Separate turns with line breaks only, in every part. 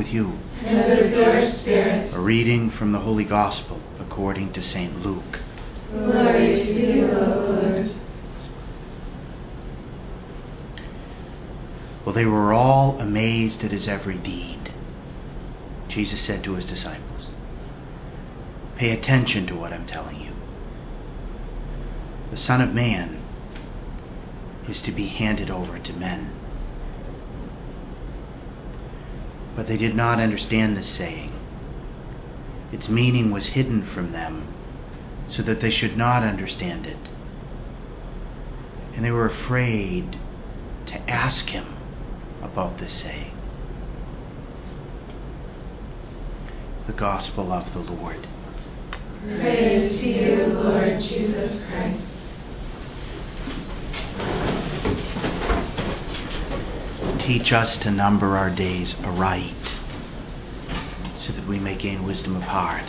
with you.
And with your spirit.
A reading from the Holy Gospel according to St. Luke.
Glory to you, O Lord.
Well, they were all amazed at his every deed. Jesus said to his disciples, "Pay attention to what I'm telling you. The Son of Man is to be handed over to men." But they did not understand this saying. Its meaning was hidden from them, so that they should not understand it. And they were afraid to ask him about this saying. The Gospel of the Lord.
Praise to you, Lord Jesus Christ.
Teach us to number our days aright, so that we may gain wisdom of heart.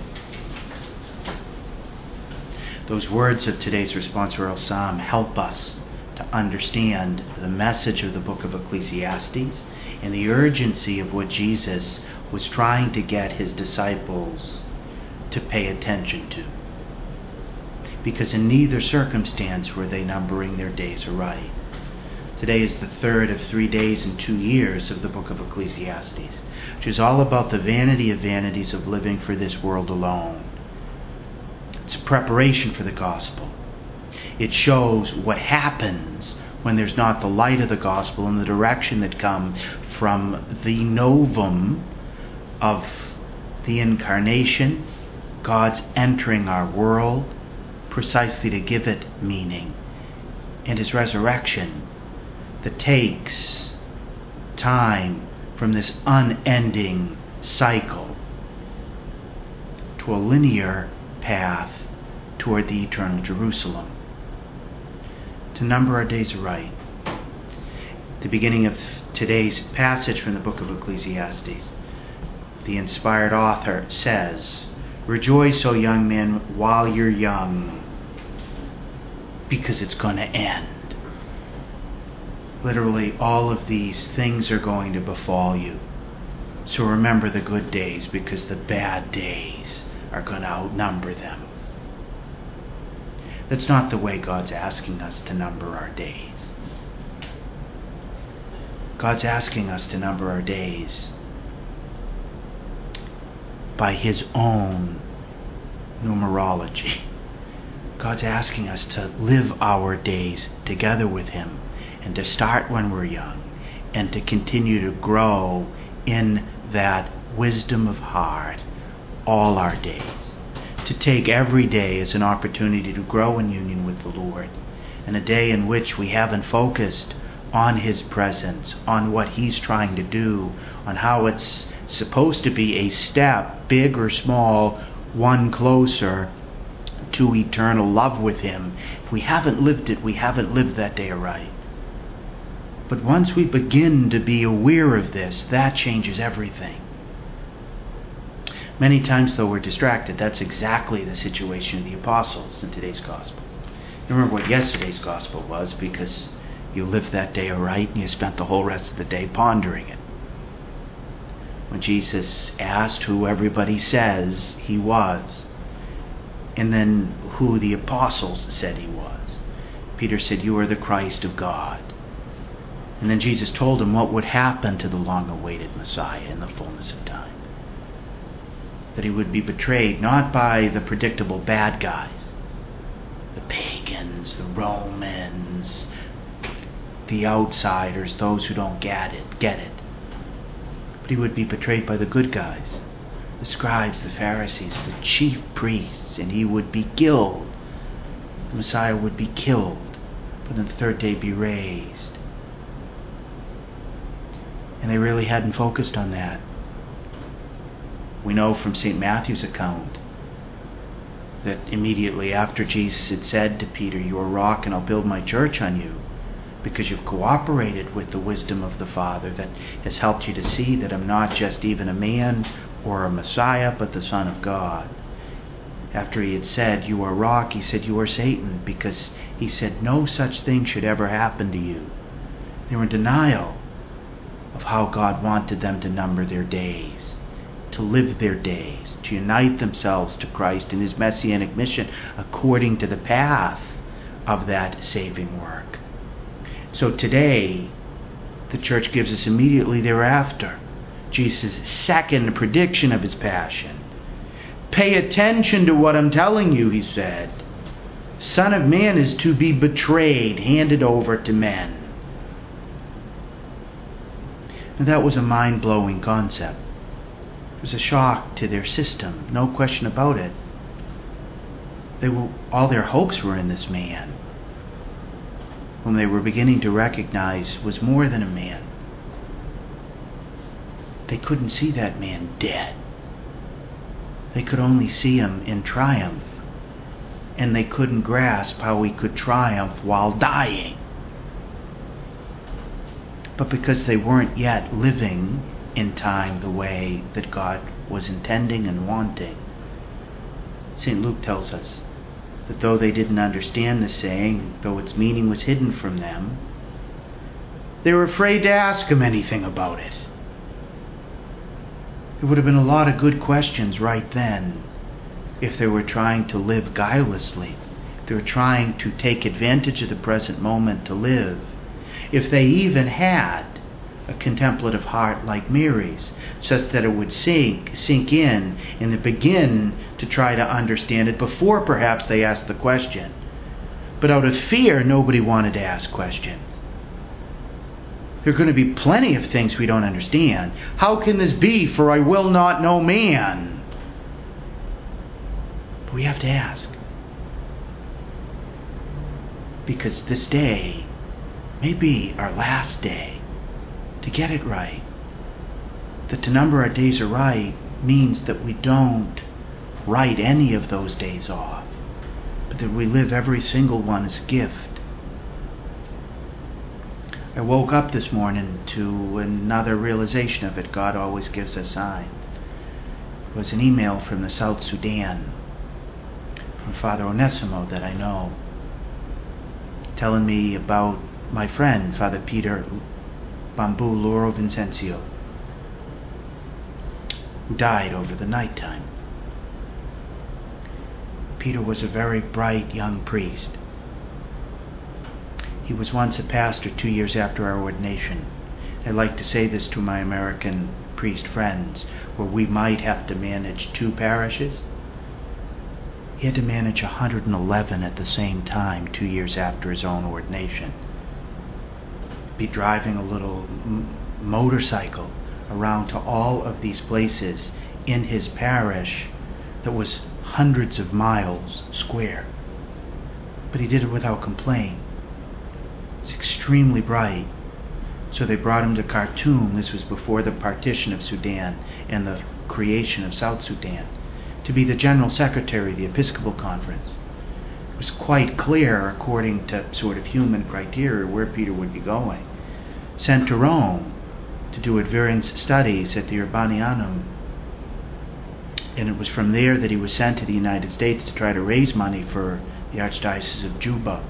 Those words of today's responsorial psalm help us to understand the message of the book of Ecclesiastes and the urgency of what Jesus was trying to get his disciples to pay attention to. Because in neither circumstance were they numbering their days aright. Today is the third of 3 days and 2 years of the book of Ecclesiastes, which is all about the vanity of vanities of living for this world alone. It's a preparation for the gospel. It shows what happens when there's not the light of the gospel and the direction that comes from the novum of the incarnation, God's entering our world precisely to give it meaning, and his resurrection that takes time from this unending cycle to a linear path toward the eternal Jerusalem. To number our days aright. The beginning of today's passage from the book of Ecclesiastes, the inspired author says, "Rejoice, O young man, while you're young, because it's going to end." Literally, all of these things are going to befall you. So remember the good days, because the bad days are going to outnumber them. That's not the way God's asking us to number our days. God's asking us to number our days by his own numerology. God's asking us to live our days together with him, and to start when we're young, and to continue to grow in that wisdom of heart all our days. To take every day as an opportunity to grow in union with the Lord, and a day in which we haven't focused on his presence, on what he's trying to do, on how it's supposed to be a step, big or small, one closer to eternal love with him. If we haven't lived it, we haven't lived that day aright. But once we begin to be aware of this, that changes everything. Many times, though, we're distracted. That's exactly the situation of the apostles in today's gospel. You remember what yesterday's gospel was, because you lived that day aright and you spent the whole rest of the day pondering it. When Jesus asked who everybody says he was, and then who the apostles said he was, Peter said, "You are the Christ of God." And then Jesus told him what would happen to the long-awaited Messiah in the fullness of time. That he would be betrayed not by the predictable bad guys, the pagans, the Romans, the outsiders, those who don't get it. But he would be betrayed by the good guys, the scribes, the Pharisees, the chief priests, and he would be killed. The Messiah would be killed, but on the third day be raised. And they really hadn't focused on that. We know from St. Matthew's account that immediately after Jesus had said to Peter, "You're a rock and I'll build my church on you," because you've cooperated with the wisdom of the Father that has helped you to see that I'm not just even a man or a Messiah, but the Son of God. After he had said, "You are a rock," he said, "You are Satan," because he said no such thing should ever happen to you. They were in denial. of how God wanted them to number their days, to live their days, to unite themselves to Christ in his messianic mission according to the path of that saving work. So today, the church gives us immediately thereafter Jesus' second prediction of his passion. Pay attention to what I'm telling you, he said. Son of Man is to be betrayed, handed over to men. And that was a mind-blowing concept. It was a shock to their system, no question about it. All their hopes were in this man, whom they were beginning to recognize was more than a man. They couldn't see that man dead. They could only see him in triumph, and they couldn't grasp how he could triumph while dying. But because they weren't yet living in time the way that God was intending and wanting, St. Luke tells us that though they didn't understand the saying, though its meaning was hidden from them, they were afraid to ask him anything about it. There would have been a lot of good questions right then if they were trying to live guilelessly, if they were trying to take advantage of the present moment to live, if they even had a contemplative heart like Mary's, such that it would sink in and begin to try to understand it before perhaps they asked the question. But out of fear, nobody wanted to ask questions. There are going to be plenty of things we don't understand. How can this be? For I will not know man. But we have to ask. Because this day may be our last day to get it right. That to number our days aright means that we don't write any of those days off, but that we live every single one as a gift. I woke up this morning to another realization of it. God always gives us signs. It was an email from the South Sudan, from Father Onesimo that I know, telling me about my friend, Father Peter Bambu Loro Vincencio, who died over the nighttime. Peter was a very bright young priest. He was once a pastor 2 years after our ordination. I like to say this to my American priest friends, where we might have to manage 2 parishes. He had to manage 111 at the same time 2 years after his own ordination. Be driving a little motorcycle around to all of these places in his parish that was hundreds of miles square. But he did it without complaint. It's extremely bright. So they brought him to Khartoum. This was before the partition of Sudan and the creation of South Sudan, to be the General Secretary of the Episcopal Conference. It was quite clear, according to sort of human criteria, where Peter would be going. Sent to Rome to do adherence studies at the Urbanianum. And it was from there that he was sent to the United States to try to raise money for the Archdiocese of Juba.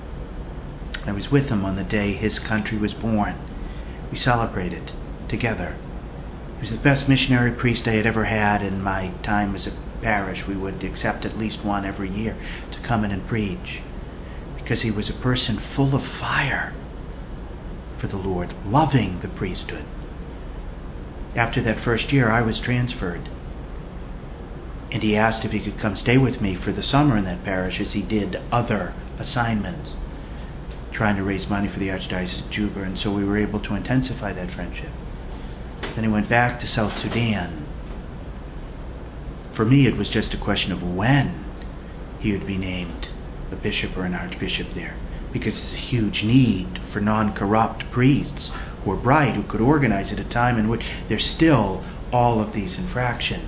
I was with him on the day his country was born. We celebrated together. He was the best missionary priest I had ever had in my time as a parish. We would accept at least one every year to come in and preach, because he was a person full of fire for the Lord, loving the priesthood. After that first year, I was transferred, and he asked if he could come stay with me for the summer in that parish as he did other assignments, trying to raise money for the Archdiocese of Juba, and so we were able to intensify that friendship. Then he went back to South Sudan. For me, it was just a question of when he would be named a bishop or an archbishop there, because there's a huge need for non-corrupt priests who are bright, who could organize at a time in which there's still all of these infractions.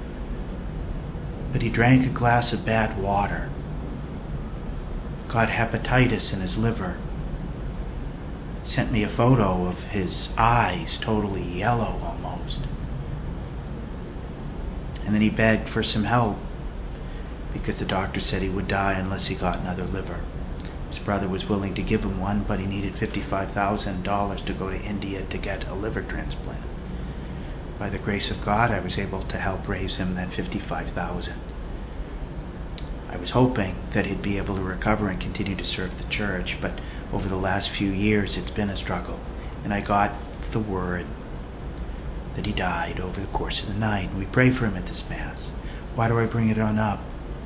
But he drank a glass of bad water, got hepatitis in his liver, sent me a photo of his eyes totally yellow almost. And then he begged for some help because the doctor said he would die unless he got another liver. His brother was willing to give him one, but he needed $55,000 to go to India to get a liver transplant. By the grace of God, I was able to help raise him that $55,000. I was hoping that he'd be able to recover and continue to serve the church, but over the last few years it's been a struggle. And I got the word that he died over the course of the night. We pray for him at this Mass. Why do I bring it on up?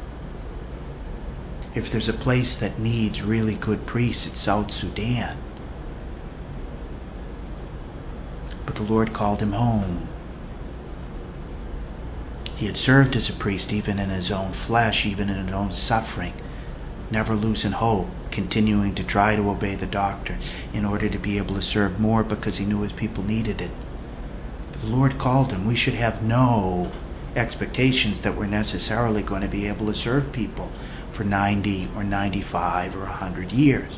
If there's a place that needs really good priests, it's South Sudan. But the Lord called him home. He had served as a priest even in his own flesh, even in his own suffering, never losing hope, continuing to try to obey the doctor in order to be able to serve more because he knew his people needed it. But the Lord called him. We should have no expectations that we're necessarily going to be able to serve people for 90 or 95 or 100 years.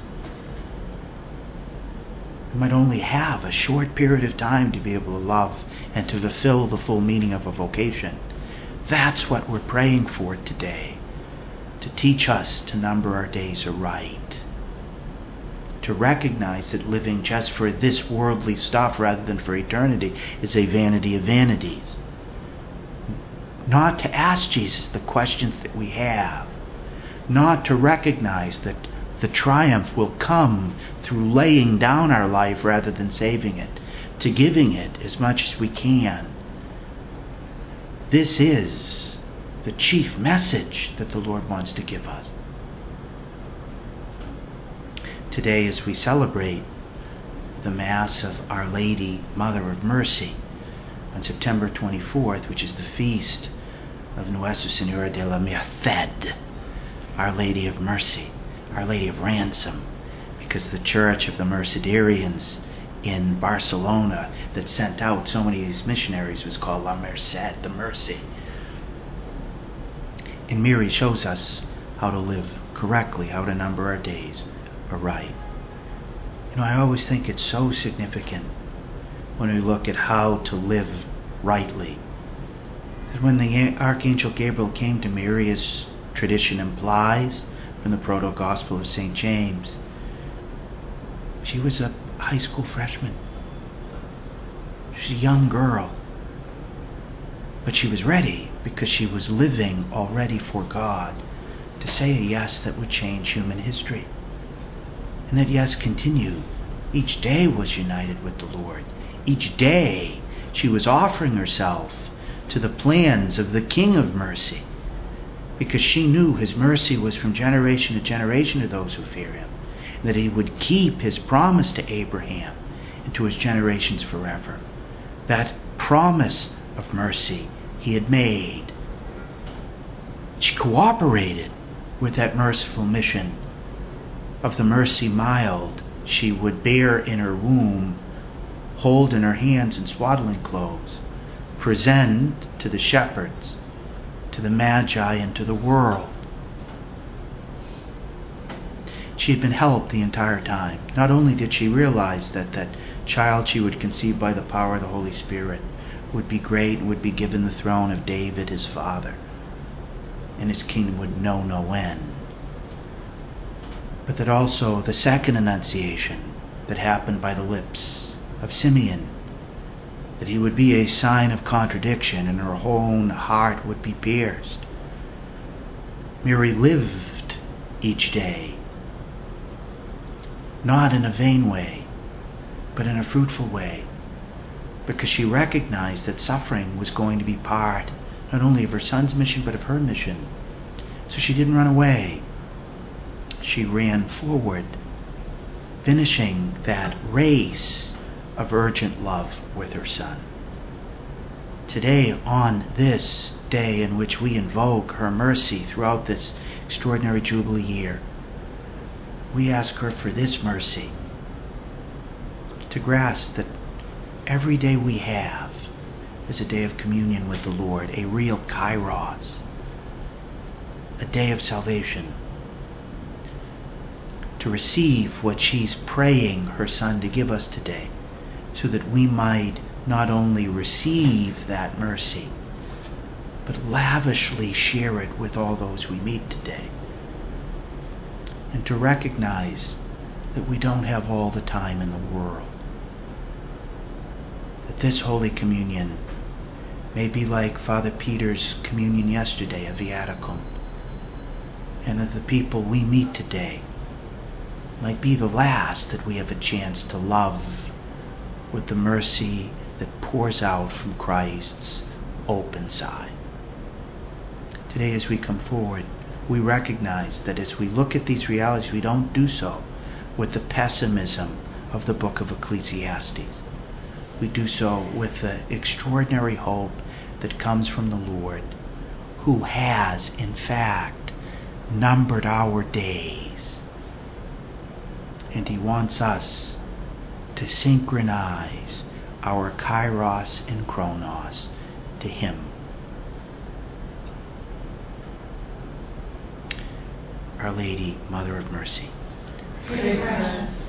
We might only have a short period of time to be able to love and to fulfill the full meaning of a vocation. That's what we're praying for today, to teach us to number our days aright, to recognize that living just for this worldly stuff rather than for eternity is a vanity of vanities. Not to ask Jesus the questions that we have, not to recognize that the triumph will come through laying down our life rather than saving it, to giving it as much as we can. This is the chief message that the Lord wants to give us. Today, as we celebrate the Mass of Our Lady, Mother of Mercy, on September 24th, which is the feast of Nuestra Señora de la Merced, Our Lady of Mercy, Our Lady of Ransom, because the Church of the Mercedarians in Barcelona that sent out so many of these missionaries was called La Merced, the Mercy. And Mary shows us how to live correctly, how to number our days aright. I always think it's so significant when we look at how to live rightly, that when the Archangel Gabriel came to Mary, as tradition implies from the Proto-Gospel of St. James, she was a high school freshman. She was a young girl. But she was ready because she was living already for God to say a yes that would change human history. And that yes continued. Each day was united with the Lord. Each day she was offering herself to the plans of the King of Mercy, because she knew His mercy was from generation to generation to those who fear Him, and that He would keep His promise to Abraham and to his generations forever. That promise of mercy He had made. She cooperated with that merciful mission of the mercy mild she would bear in her womb, hold in her hands in swaddling clothes, present to the shepherds, to the Magi, and to the world. She had been helped the entire time. Not only did she realize that that child she would conceive by the power of the Holy Spirit would be great and would be given the throne of David his father, and his kingdom would know no end, but that also the second annunciation that happened by the lips of Simeon, that he would be a sign of contradiction and her own heart would be pierced. Mary lived each day, not in a vain way, but in a fruitful way, because she recognized that suffering was going to be part not only of her son's mission but of her mission. So she didn't run away. She ran forward, finishing that race of urgent love with her son. Today, on this day in which we invoke her mercy throughout this extraordinary Jubilee year, we ask her for this mercy, to grasp that every day we have is a day of communion with the Lord, a real kairos, a day of salvation, to receive what she's praying her Son to give us today, so that we might not only receive that mercy, but lavishly share it with all those we meet today. and to recognize that we don't have all the time in the world. That this Holy Communion may be like Father Peter's communion yesterday, a viaticum, and that the people we meet today might be the last that we have a chance to love with the mercy that pours out from Christ's open side. Today, as we come forward, we recognize that as we look at these realities, we don't do so with the pessimism of the book of Ecclesiastes. We do so with the extraordinary hope that comes from the Lord, who has, in fact, numbered our days. And He wants us to synchronize our kairos and chronos to Him. Our Lady, Mother of Mercy,
pray for us.